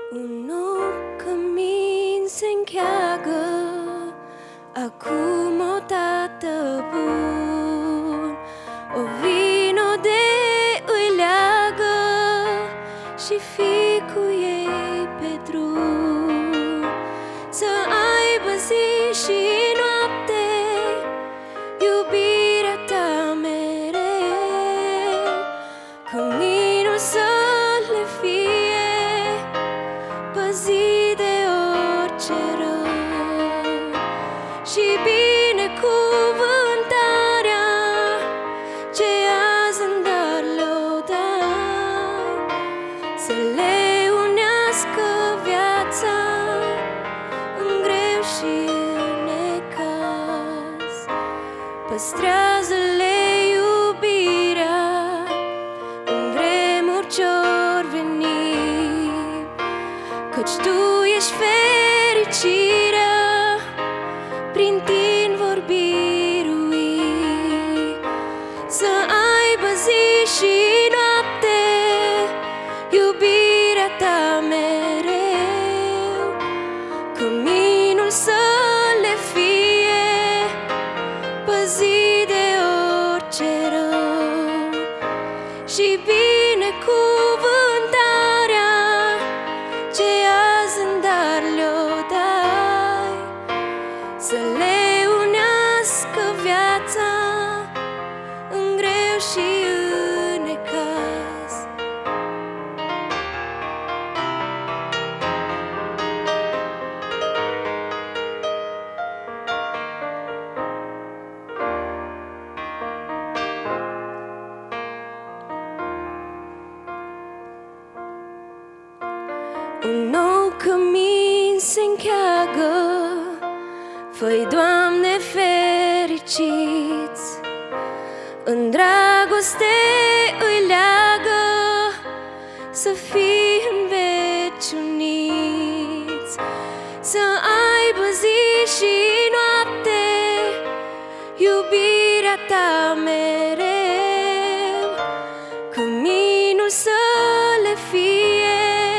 Un nou cămin se încheagă acum odată bun. O vino de îi leagă și fii cu ei pe drum. Să aibă zi și noapte iubirea ta mereu. Căminul să le fie păzit de orice rău și binecuvântarea ce azi în dar le-o dai, să le unească viața în greu și în necaz. Păstrează-le iubirea în vremuri ce-or veni, căci tu ești fericirea, prin tine vor birui. Să aibă zi și noapte iubirea ta mereu. Căminul să le fie păzit de orice rău și binecuvântarea ce azi în dar le-o dai, să le unească viața în greu și în necaz. Un nou cămin se încheagă, fă-i, Doamne, fericiți. În dragoste îi leagă, să fii în veci uniți. Să aibă zi și noapte iubirea ta mereu. Căminul să le fie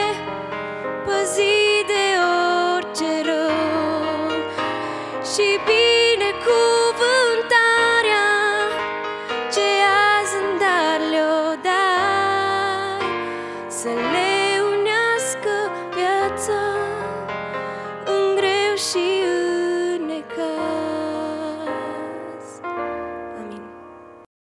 păzit de orice rău și binecuvântarea ce azi în dar le-o dai, să le unească viața în greu și